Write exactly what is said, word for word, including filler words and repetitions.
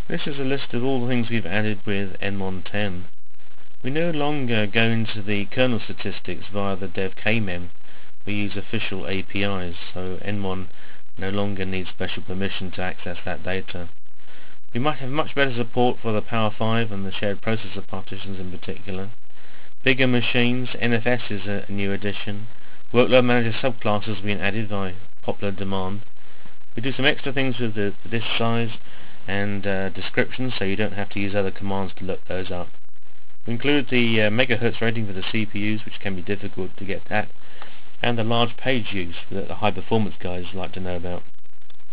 This is a list of all the things we've added with N one ten. We no longer go into the kernel statistics via the dev kmem. We use official A P Is, so N one no longer needs special permission to access that data. We might have much better support for the Power five and the shared processor partitions in particular. Bigger machines, N F S is a new addition. Workload manager subclasses have been added by popular demand. We do some extra things with the, the disk size and uh, descriptions, so you don't have to use other commands to look those up. We include the uh, megahertz rating for the C P Us, which can be difficult to get at, and the large page use that the high performance guys like to know about.